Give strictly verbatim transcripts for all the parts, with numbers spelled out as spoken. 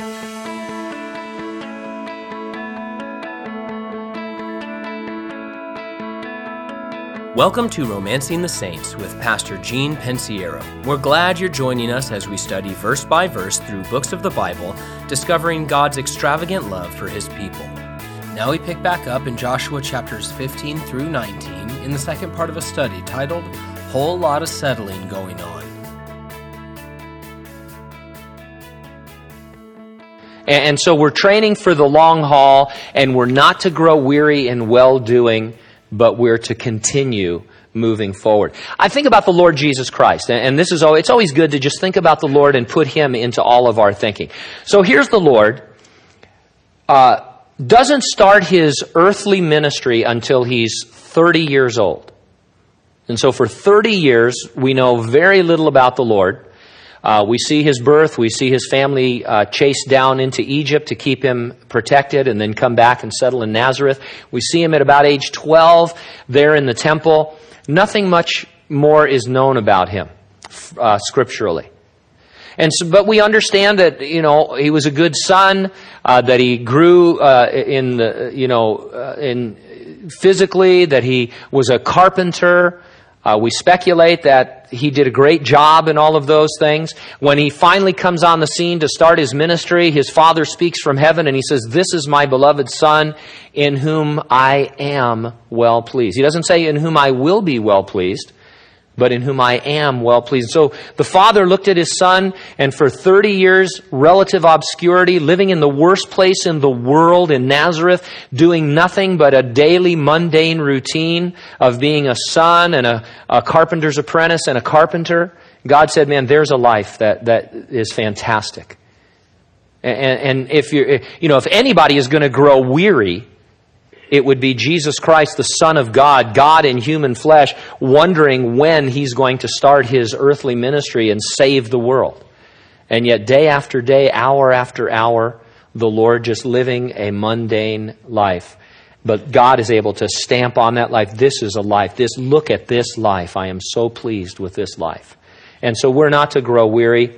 Welcome to Romancing the Saints with Pastor Gene Pensiero. We're glad you're joining us as we study verse by verse through books of the Bible, discovering God's extravagant love for His people. Now we pick back up in Joshua chapters fifteen through nineteen in the second part of a study titled, Whole Lot of Settling Going On. And so we're training for the long haul, and we're not to grow weary in well-doing, but we're to continue moving forward. I think about the Lord Jesus Christ, and this is always, it's always good to just think about the Lord and put Him into all of our thinking. So here's the Lord, uh, doesn't start His earthly ministry until He's thirty years old. And so for thirty years, we know very little about the Lord. Uh, we see His birth, we see His family uh, chased down into Egypt to keep Him protected and then come back and settle in Nazareth. We see Him at about age twelve there in the temple. Nothing much more is known about Him uh, scripturally. And so, but we understand that, you know, He was a good son, uh, that He grew uh, in the, you know, uh, in physically, that He was a carpenter. Uh, we speculate that He did a great job in all of those things. When He finally comes on the scene to start His ministry, His Father speaks from heaven and He says, "This is my beloved Son, in whom I am well pleased." He doesn't say, "in whom I will be well pleased," but "in whom I am well pleased." So the Father looked at His Son, and for thirty years, relative obscurity, living in the worst place in the world in Nazareth, doing nothing but a daily mundane routine of being a son and a, a carpenter's apprentice and a carpenter, God said, man, there's a life that, that is fantastic. And, and if you're, you know, if anybody is going to grow weary, it would be Jesus Christ, the Son of God, God in human flesh, wondering when He's going to start His earthly ministry and save the world. And yet day after day, hour after hour, the Lord just living a mundane life. But God is able to stamp on that life, this is a life. This, look at this life. I am so pleased with this life. And so we're not to grow weary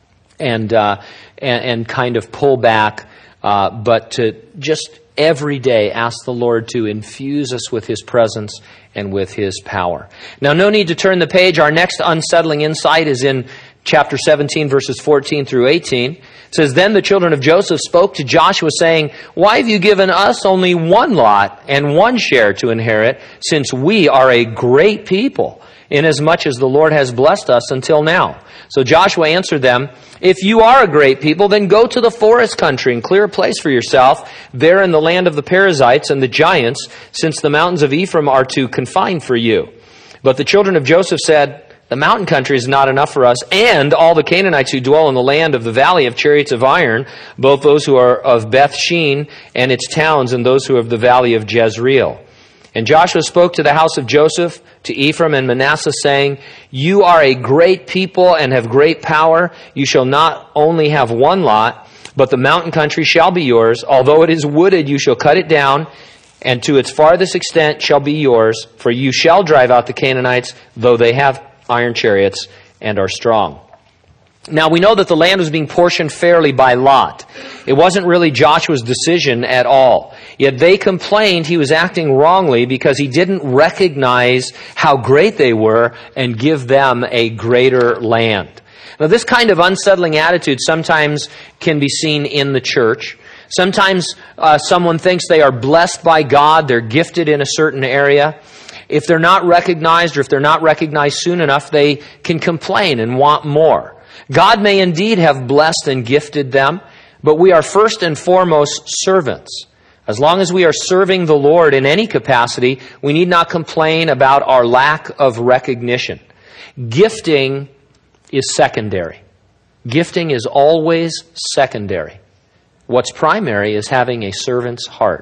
and uh, and, and kind of pull back, uh, but to just every day ask the Lord to infuse us with His presence and with His power. Now, no need to turn the page. Our next unsettling insight is in chapter seventeen, verses fourteen through eighteen. It says, "Then the children of Joseph spoke to Joshua, saying, 'Why have you given us only one lot and one share to inherit, since we are a great people, inasmuch as the Lord has blessed us until now?' So Joshua answered them, 'If you are a great people, then go to the forest country and clear a place for yourself there in the land of the Perizzites and the giants, since the mountains of Ephraim are too confined for you.' But the children of Joseph said, 'The mountain country is not enough for us, and all the Canaanites who dwell in the land of the valley of chariots of iron, both those who are of Beth Shean and its towns, and those who are of the valley of Jezreel.' And Joshua spoke to the house of Joseph, to Ephraim and Manasseh, saying, 'You are a great people and have great power. You shall not only have one lot, but the mountain country shall be yours. Although it is wooded, you shall cut it down, and to its farthest extent shall be yours. For you shall drive out the Canaanites, though they have iron chariots and are strong.'" Now, we know that the land was being portioned fairly by lot. It wasn't really Joshua's decision at all. Yet they complained he was acting wrongly because he didn't recognize how great they were and give them a greater land. Now, this kind of unsettling attitude sometimes can be seen in the church. Sometimes uh, someone thinks they are blessed by God, they're gifted in a certain area. If they're not recognized, or if they're not recognized soon enough, they can complain and want more. God may indeed have blessed and gifted them, but we are first and foremost servants. As long as we are serving the Lord in any capacity, we need not complain about our lack of recognition. Gifting is secondary. Gifting is always secondary. What's primary is having a servant's heart.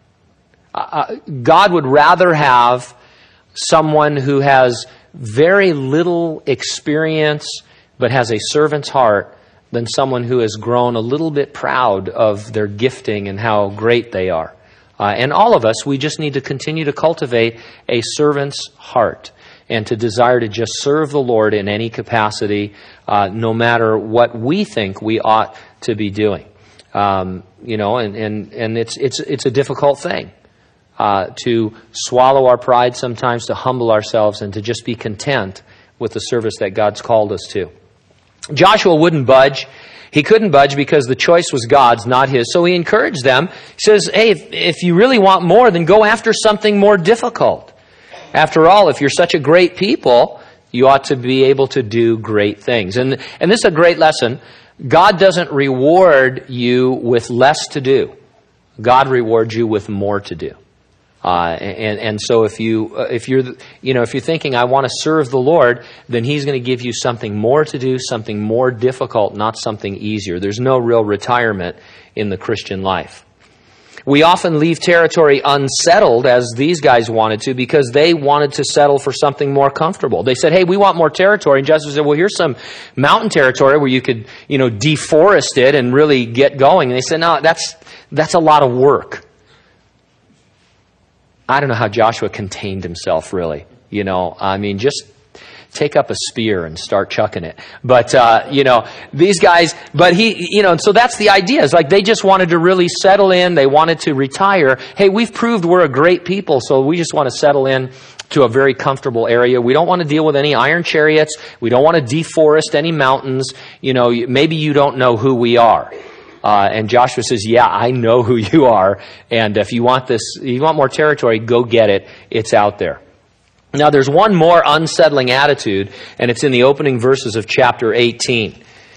Uh, God would rather have someone who has very little experience but has a servant's heart than someone who has grown a little bit proud of their gifting and how great they are. Uh, and all of us, we just need to continue to cultivate a servant's heart and to desire to just serve the Lord in any capacity, uh, no matter what we think we ought to be doing. Um, you know, and, and, and it's, it's, it's a difficult thing. Uh, to swallow our pride sometimes, to humble ourselves, and to just be content with the service that God's called us to. Joshua wouldn't budge. He couldn't budge because the choice was God's, not his. So he encouraged them. He says, hey, if, if you really want more, then go after something more difficult. After all, if you're such a great people, you ought to be able to do great things. And, and this is a great lesson. God doesn't reward you with less to do. God rewards you with more to do. Uh, and, and so if you, uh, if you're, you know, if you're thinking, I want to serve the Lord, then He's going to give you something more to do, something more difficult, not something easier. There's no real retirement in the Christian life. We often leave territory unsettled, as these guys wanted to, because they wanted to settle for something more comfortable. They said, hey, we want more territory. And Joshua said, well, here's some mountain territory where you could, you know, deforest it and really get going. And they said, no, that's, that's a lot of work. I don't know how Joshua contained himself, really. You know, I mean, just take up a spear and start chucking it. But, uh, you know, these guys, but he, you know, and so that's the idea. It's like they just wanted to really settle in. They wanted to retire. Hey, we've proved we're a great people, so we just want to settle in to a very comfortable area. We don't want to deal with any iron chariots. We don't want to deforest any mountains. You know, maybe you don't know who we are. Uh, and Joshua says, yeah, I know who you are. And if you want this, if you want more territory, go get it. It's out there. Now, there's one more unsettling attitude, and it's in the opening verses of chapter eighteen.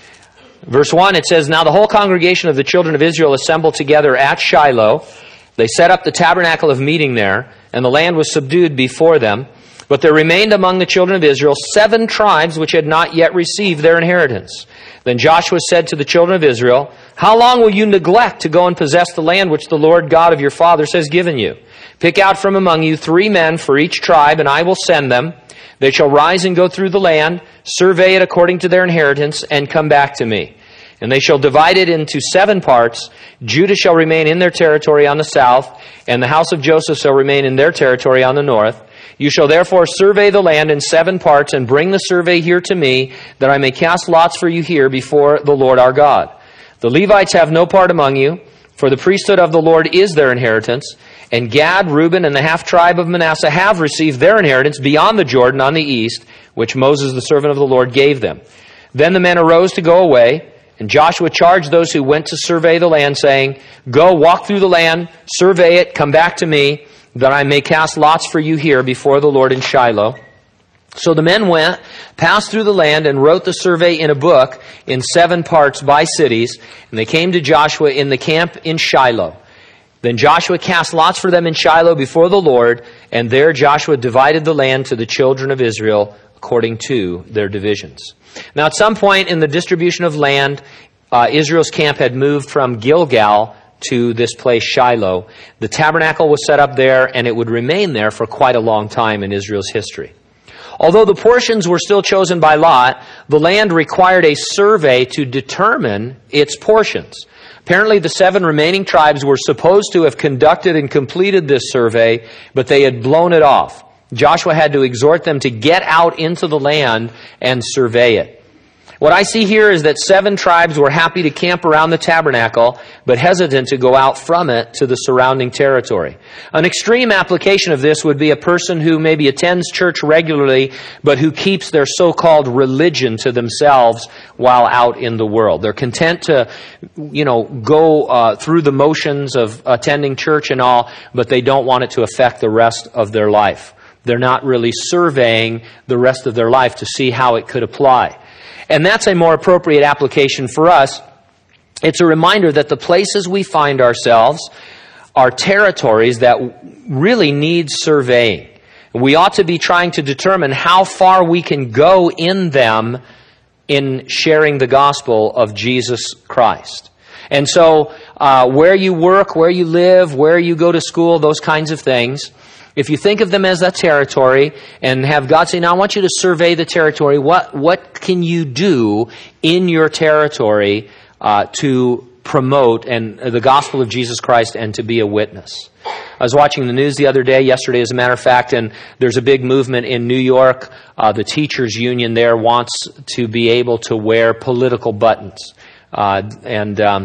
Verse one, it says, now the whole congregation of the children of Israel assembled together at Shiloh. They set up the tabernacle of meeting there, and the land was subdued before them. But there remained among the children of Israel seven tribes which had not yet received their inheritance. Then Joshua said to the children of Israel, how long will you neglect to go and possess the land which the Lord God of your fathers has given you? Pick out from among you three men for each tribe, and I will send them. They shall rise and go through the land, survey it according to their inheritance, and come back to me. And they shall divide it into seven parts. Judah shall remain in their territory on the south, and the house of Joseph shall remain in their territory on the north. You shall therefore survey the land in seven parts, and bring the survey here to me, that I may cast lots for you here before the Lord our God. The Levites have no part among you, for the priesthood of the Lord is their inheritance. And Gad, Reuben, and the half-tribe of Manasseh have received their inheritance beyond the Jordan on the east, which Moses the servant of the Lord gave them. Then the men arose to go away, and Joshua charged those who went to survey the land, saying, go, walk through the land, survey it, come back to me, that I may cast lots for you here before the Lord in Shiloh. So the men went, passed through the land, and wrote the survey in a book in seven parts by cities. And they came to Joshua in the camp in Shiloh. Then Joshua cast lots for them in Shiloh before the Lord, and there Joshua divided the land to the children of Israel according to their divisions. Now at some point in the distribution of land, uh, Israel's camp had moved from Gilgal to this place, Shiloh. The tabernacle was set up there, and it would remain there for quite a long time in Israel's history. Although the portions were still chosen by lot, the land required a survey to determine its portions. Apparently, the seven remaining tribes were supposed to have conducted and completed this survey, but they had blown it off. Joshua had to exhort them to get out into the land and survey it. What I see here is that seven tribes were happy to camp around the tabernacle, but hesitant to go out from it to the surrounding territory. An extreme application of this would be a person who maybe attends church regularly, but who keeps their so-called religion to themselves while out in the world. They're content to, you know, go uh, through the motions of attending church and all, but they don't want it to affect the rest of their life. They're not really surveying the rest of their life to see how it could apply. And that's a more appropriate application for us. It's a reminder that the places we find ourselves are territories that really need surveying. We ought to be trying to determine how far we can go in them in sharing the gospel of Jesus Christ. And so uh, where you work, where you live, where you go to school, those kinds of things, if you think of them as a territory and have God say, now I want you to survey the territory, what what can you do in your territory uh, to promote and uh, the gospel of Jesus Christ and to be a witness? I was watching the news the other day, yesterday as a matter of fact, and there's a big movement in New York. Uh, the teachers union there wants to be able to wear political buttons. Uh, and um,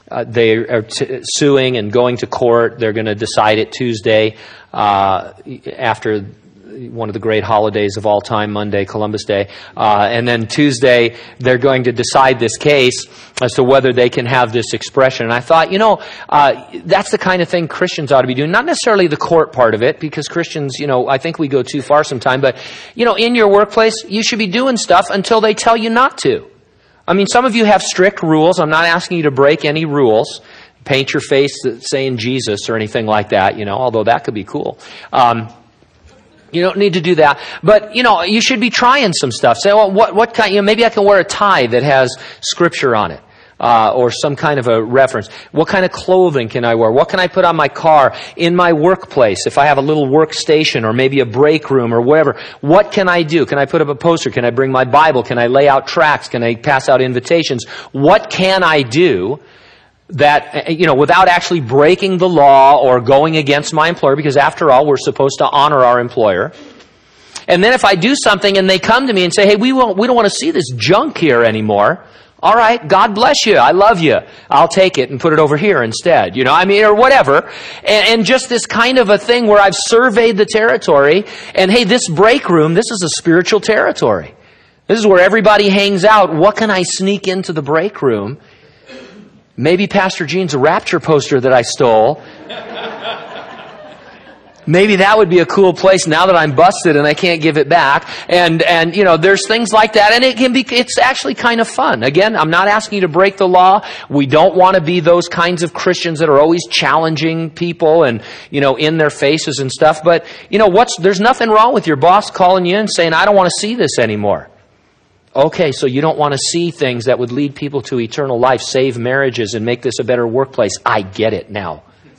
uh, they are t- suing and going to court. They're going to decide it Tuesday uh, after one of the great holidays of all time, Monday, Columbus Day. Uh, and then Tuesday, they're going to decide this case as to whether they can have this expression. And I thought, you know, uh, that's the kind of thing Christians ought to be doing. Not necessarily the court part of it, because Christians, you know, I think we go too far sometimes. But, you know, in your workplace, you should be doing stuff until they tell you not to. I mean, some of you have strict rules. I'm not asking you to break any rules. Paint your face saying Jesus or anything like that, you know, although that could be cool. Um, You don't need to do that. But, you know, you should be trying some stuff. Say, well, what, what kind, you know, maybe I can wear a tie that has scripture on it. Uh, or some kind of a reference. What kind of clothing can I wear? What can I put on my car? In my workplace, if I have a little workstation or maybe a break room or whatever, what can I do? Can I put up a poster? Can I bring my Bible? Can I lay out tracts? Can I pass out invitations? What can I do that, you know, without actually breaking the law or going against my employer? Because after all, we're supposed to honor our employer. And then if I do something and they come to me and say, hey, we won't, we don't want to see this junk here anymore. All right, God bless you. I love you. I'll take it and put it over here instead. You know, I mean, or whatever. And, and just this kind of a thing where I've surveyed the territory. And hey, this break room, this is a spiritual territory. This is where everybody hangs out. What can I sneak into the break room? Maybe Pastor Gene's rapture poster that I stole. Maybe that would be a cool place now that I'm busted and I can't give it back. And, and, you know, there's things like that. And it can be, it's actually kind of fun. Again, I'm not asking you to break the law. We don't want to be those kinds of Christians that are always challenging people and, you know, in their faces and stuff. But, you know, what's, there's nothing wrong with your boss calling you in saying, I don't want to see this anymore. Okay, so you don't want to see things that would lead people to eternal life, save marriages, and make this a better workplace. I get it now.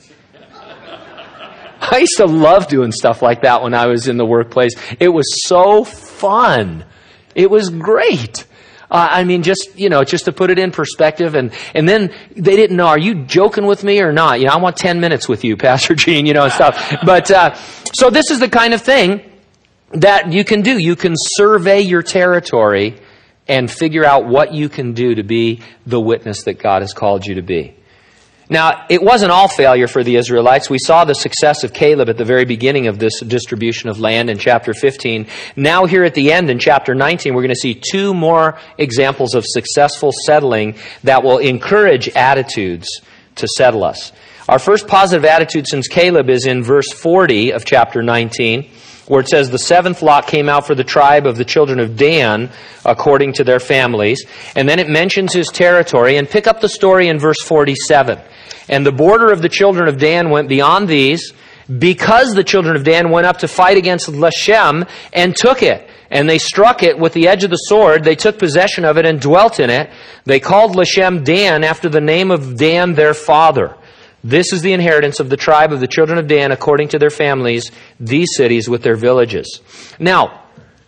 I used to love doing stuff like that when I was in the workplace. It was so fun. It was great. Uh, I mean, just, you know, just to put it in perspective. And, and then they didn't know, are you joking with me or not? You know, I want ten minutes with you, Pastor Gene, you know, and stuff. But, uh, so this is the kind of thing that you can do. You can survey your territory and figure out what you can do to be the witness that God has called you to be. Now, it wasn't all failure for the Israelites. We saw the success of Caleb at the very beginning of this distribution of land in chapter fifteen. Now here at the end in chapter nineteen, we're going to see two more examples of successful settling that will encourage attitudes to settle us. Our first positive attitude since Caleb is in verse forty of chapter nineteen, where it says, the seventh lot came out for the tribe of the children of Dan, according to their families. And then it mentions his territory. And pick up the story in verse forty-seven. And the border of the children of Dan went beyond these, because the children of Dan went up to fight against Lashem and took it. And they struck it with the edge of the sword. They took possession of it and dwelt in it. They called Lashem Dan after the name of Dan their father. This is the inheritance of the tribe of the children of Dan according to their families, these cities with their villages. Now,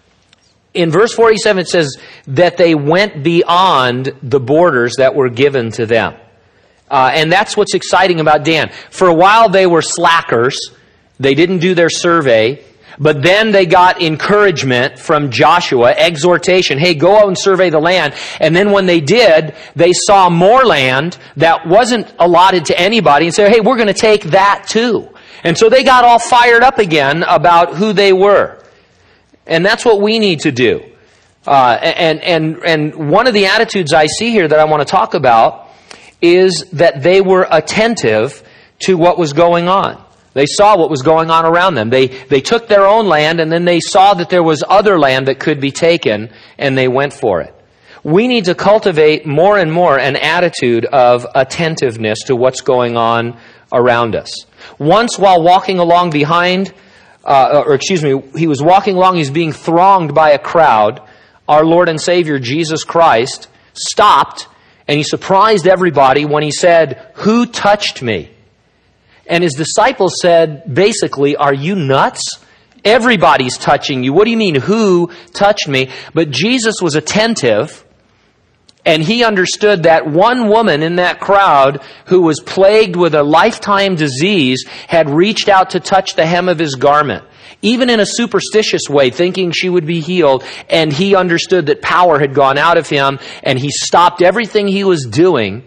in verse forty-seven it says that they went beyond the borders that were given to them. Uh, and that's what's exciting about Dan. For a while they were slackers. They didn't do their survey. But then they got encouragement from Joshua, exhortation. Hey, go out and survey the land. And then when they did, they saw more land that wasn't allotted to anybody and said, hey, we're going to take that too. And so they got all fired up again about who they were. And that's what we need to do. Uh, and, and, and one of the attitudes I see here that I want to talk about is that they were attentive to what was going on. They saw what was going on around them. They, they took their own land, and then they saw that there was other land that could be taken, and they went for it. We need to cultivate more and more an attitude of attentiveness to what's going on around us. Once while walking along behind, uh, or excuse me, he was walking along, he was being thronged by a crowd. Our Lord and Savior, Jesus Christ, stopped, and he surprised everybody when he said, who touched me? And his disciples said, basically, are you nuts? Everybody's touching you. What do you mean, who touched me? But Jesus was attentive, and he understood that one woman in that crowd who was plagued with a lifetime disease had reached out to touch the hem of his garment, even in a superstitious way, thinking she would be healed. And he understood that power had gone out of him, and he stopped everything he was doing,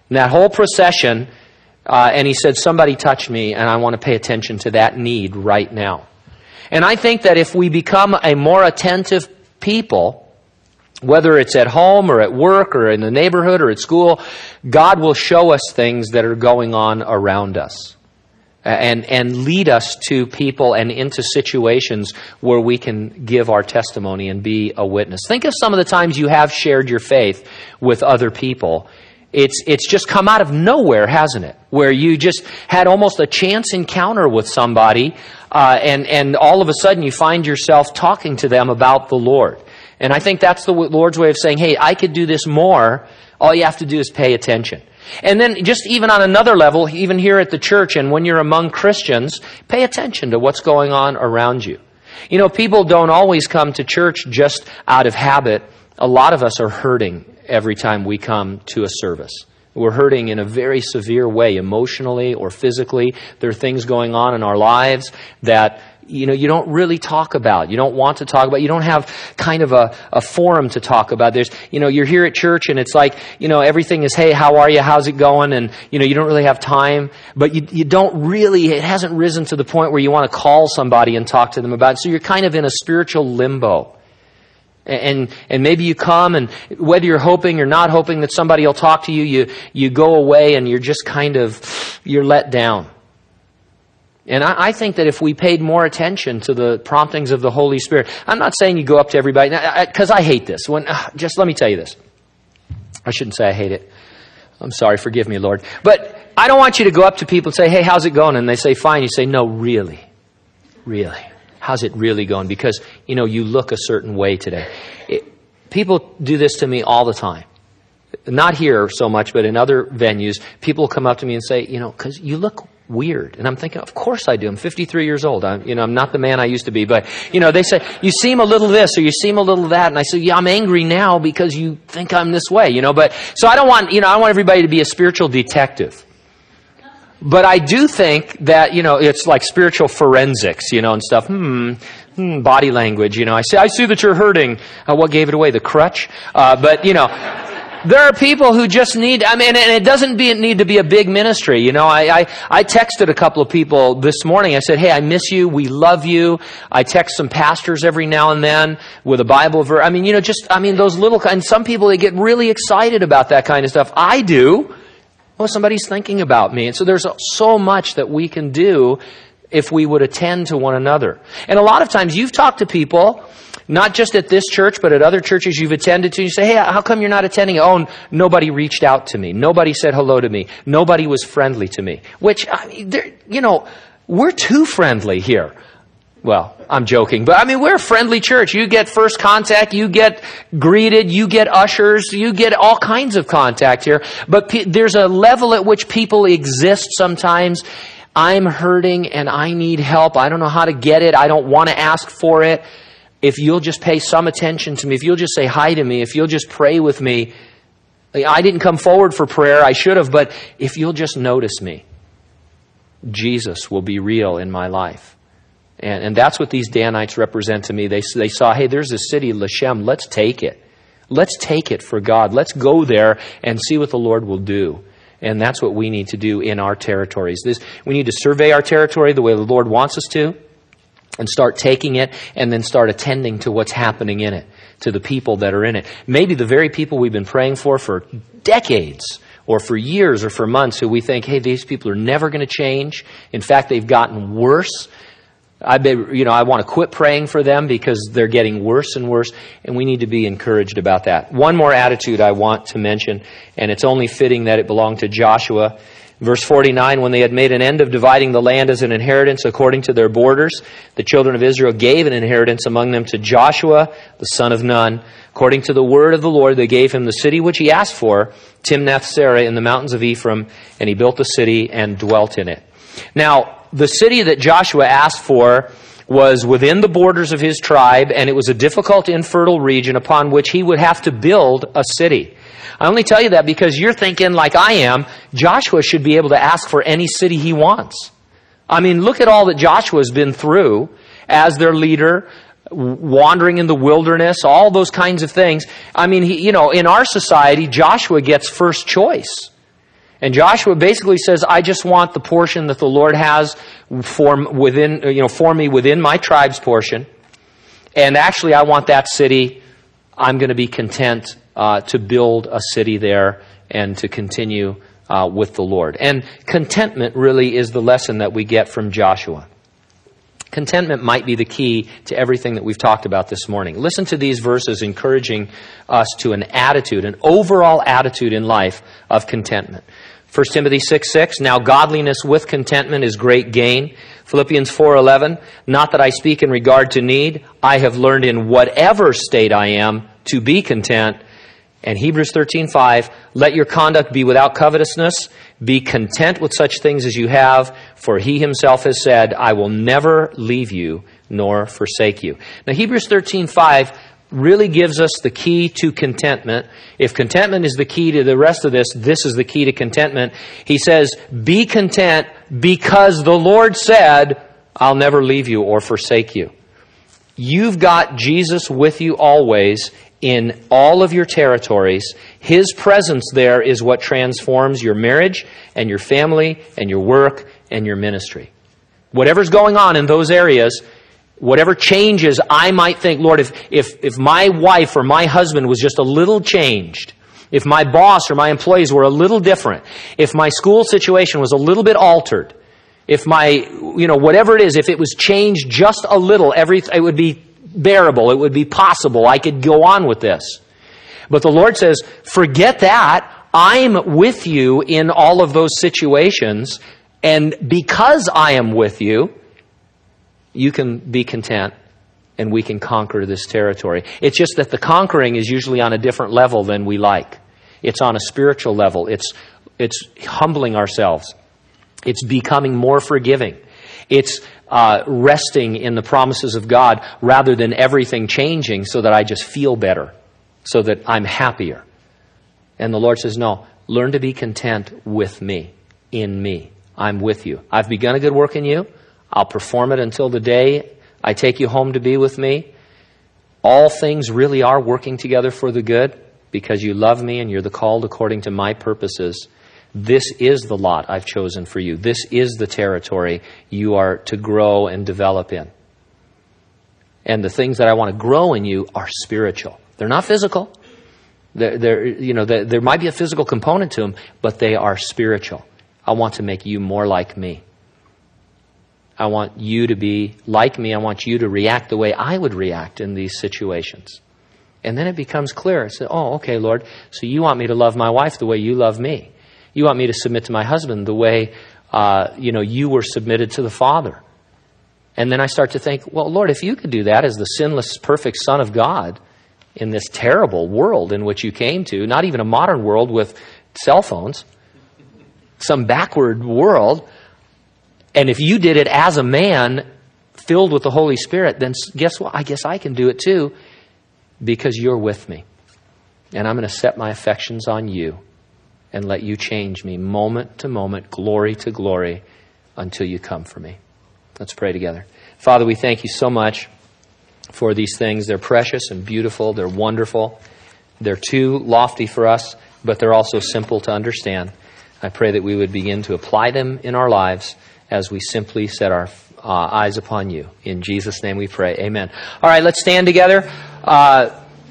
And that whole procession, uh, and he said, somebody touched me, and I want to pay attention to that need right now. And I think that if we become a more attentive people, whether it's at home or at work or in the neighborhood or at school, God will show us things that are going on around us and, and lead us to people and into situations where we can give our testimony and be a witness. Think of some of the times you have shared your faith with other people. It's it's just come out of nowhere, hasn't it? Where you just had almost a chance encounter with somebody, uh, and, and all of a sudden you find yourself talking to them about the Lord. And I think that's the Lord's way of saying, hey, I could do this more. All you have to do is pay attention. And then just even on another level, even here at the church and when you're among Christians, pay attention to what's going on around you. You know, people don't always come to church just out of habit. A lot of us are hurting every time we come to a service. We're hurting in a very severe way, emotionally or physically. There are things going on in our lives that you know, you don't really talk about. You don't want to talk about. You don't have kind of a, a forum to talk about. There's, you know, you're here at church and it's like, you know, everything is, hey, how are you? How's it going? And, you know, you don't really have time. But you, you don't really, it hasn't risen to the point where you want to call somebody and talk to them about it. So you're kind of in a spiritual limbo. And and maybe you come and whether you're hoping or not hoping that somebody will talk to you, you, you go away and you're just kind of, you're let down. And I, I think that if we paid more attention to the promptings of the Holy Spirit, I'm not saying you go up to everybody, because I, I hate this. When uh, just let me tell you this. I shouldn't say I hate it. I'm sorry, forgive me, Lord. But I don't want you to go up to people and say, hey, how's it going? And they say, fine. You say, no, really, really. How's it really going? Because, you know, you look a certain way today. It, people do this to me all the time. Not here so much, but in other venues, people come up to me and say, you know, because you look weird. And I'm thinking, of course I do. I'm fifty-three years old. I'm, you know, I'm not the man I used to be. But, you know, they say, you seem a little this or you seem a little that. And I say, yeah, I'm angry now because you think I'm this way, you know. But so I don't want, you know, I want everybody to be a spiritual detective. But I do think that, you know, it's like spiritual forensics, you know, and stuff. Hmm, hmm body language, you know. I say, I see that you're hurting. Uh, what gave it away? The crutch? Uh, but, you know, there are people who just need, I mean, and it doesn't be, need to be a big ministry. You know, I, I, I texted a couple of people this morning. I said, hey, I miss you. We love you. I text some pastors every now and then with a Bible verse. I mean, you know, just, I mean, those little, and some people, they get really excited about that kind of stuff. I do. Well, somebody's thinking about me. And so there's so much that we can do if we would attend to one another. And a lot of times you've talked to people, not just at this church, but at other churches you've attended to. You say, hey, how come you're not attending? Oh, nobody reached out to me. Nobody said hello to me. Nobody was friendly to me. Which, I mean, you know, we're too friendly here. Well, I'm joking, but I mean, we're a friendly church. You get first contact, you get greeted, you get ushers, you get all kinds of contact here. But pe- there's a level at which people exist sometimes. I'm hurting and I need help. I don't know how to get it. I don't want to ask for it. If you'll just pay some attention to me, if you'll just say hi to me, if you'll just pray with me. I didn't come forward for prayer. I should have, but if you'll just notice me, Jesus will be real in my life. And, and that's what these Danites represent to me. They, they saw, hey, there's a city, Lashem. Let's take it. Let's take it for God. Let's go there and see what the Lord will do. And that's what we need to do in our territories. This, we need to survey our territory the way the Lord wants us to and start taking it and then start attending to what's happening in it, to the people that are in it. Maybe the very people we've been praying for for decades or for years or for months who we think, hey, these people are never going to change. In fact, they've gotten worse. I bet, you know, I want to quit praying for them because they're getting worse and worse, and we need to be encouraged about that. One more attitude I want to mention, and it's only fitting that it belonged to Joshua. Verse forty-nine, when they had made an end of dividing the land as an inheritance according to their borders, the children of Israel gave an inheritance among them to Joshua, the son of Nun. According to the word of the Lord, they gave him the city which he asked for, Timnath-Serah in the mountains of Ephraim, and he built the city and dwelt in it. Now, the city that Joshua asked for was within the borders of his tribe, and it was a difficult, infertile region upon which he would have to build a city. I only tell you that because you're thinking, like I am, Joshua should be able to ask for any city he wants. I mean, look at all that Joshua's been through as their leader, wandering in the wilderness, all those kinds of things. I mean, he, you know, in our society, Joshua gets first choice. And Joshua basically says, I just want the portion that the Lord has for within, you know, for me within my tribe's portion. And actually, I want that city. I'm going to be content uh, to build a city there and to continue uh, with the Lord. And contentment really is the lesson that we get from Joshua. Contentment might be the key to everything that we've talked about this morning. Listen to these verses encouraging us to an attitude, an overall attitude in life of contentment. First Timothy six six, now godliness with contentment is great gain. Philippians four eleven, not that I speak in regard to need, I have learned in whatever state I am to be content. And Hebrews thirteen five, let your conduct be without covetousness. Be content with such things as you have, for he himself has said, I will never leave you nor forsake you. Now Hebrews thirteen five really gives us the key to contentment. If contentment is the key to the rest of this, this is the key to contentment. He says, be content because the Lord said, I'll never leave you or forsake you. You've got Jesus with you always in all of your territories. His presence there is what transforms your marriage and your family and your work and your ministry. Whatever's going on in those areas, whatever changes I might think, Lord, if, if, if my wife or my husband was just a little changed, if my boss or my employees were a little different, if my school situation was a little bit altered, if my, you know, whatever it is, if it was changed just a little, every, it would be bearable, it would be possible, I could go on with this. But the Lord says, forget that, I'm with you in all of those situations, and because I am with you, you can be content and we can conquer this territory. It's just that the conquering is usually on a different level than we like. It's on a spiritual level. It's, it's humbling ourselves. It's becoming more forgiving. It's uh, resting in the promises of God rather than everything changing so that I just feel better, so that I'm happier. And the Lord says, no, learn to be content with me, in me. I'm with you. I've begun a good work in you. I'll perform it until the day I take you home to be with me. All things really are working together for the good because you love me and you're the called according to my purposes. This is the lot I've chosen for you. This is the territory you are to grow and develop in. And the things that I want to grow in you are spiritual. They're not physical. They're, they're, you know, they're, there might be a physical component to them, but they are spiritual. I want to make you more like me. I want you to be like me. I want you to react the way I would react in these situations. And then it becomes clear. I say, oh, okay, Lord, so you want me to love my wife the way you love me. You want me to submit to my husband the way, uh, you know, you were submitted to the Father. And then I start to think, well, Lord, if you could do that as the sinless, perfect Son of God in this terrible world in which you came to, not even a modern world with cell phones, some backward world, and if you did it as a man filled with the Holy Spirit, then guess what? I guess I can do it too because you're with me. And I'm going to set my affections on you and let you change me moment to moment, glory to glory, until you come for me. Let's pray together. Father, we thank you so much for these things. They're precious and beautiful. They're wonderful. They're too lofty for us, but they're also simple to understand. I pray that we would begin to apply them in our lives as we simply set our uh, eyes upon you. In Jesus' name we pray. Amen. All right, let's stand together. Uh,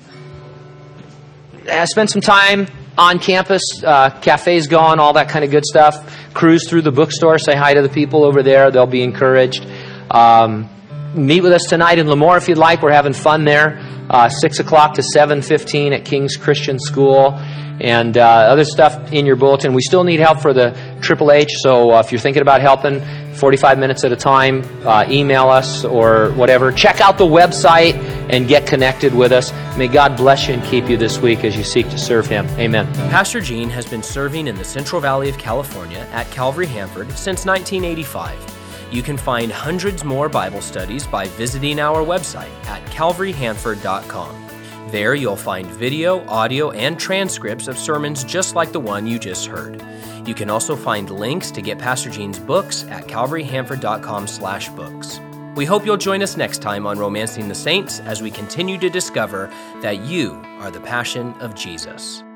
spend some time on campus. Uh, cafes going, all that kind of good stuff. Cruise through the bookstore. Say hi to the people over there. They'll be encouraged. Um, meet with us tonight in Lemoore if you'd like. We're having fun there. Uh, six o'clock to seven fifteen at King's Christian School. And uh, other stuff in your bulletin. We still need help for the Triple H, so uh, if you're thinking about helping, forty-five minutes at a time, uh, email us or whatever. Check out the website and get connected with us. May God bless you and keep you this week as you seek to serve Him. Amen. Pastor Gene has been serving in the Central Valley of California at Calvary Hanford since nineteen eighty-five. You can find hundreds more Bible studies by visiting our website at calvary hanford dot com. There you'll find video, audio, and transcripts of sermons just like the one you just heard. You can also find links to get Pastor Gene's books at calvary hanford dot com slash books. We hope you'll join us next time on Romancing the Saints as we continue to discover that you are the passion of Jesus.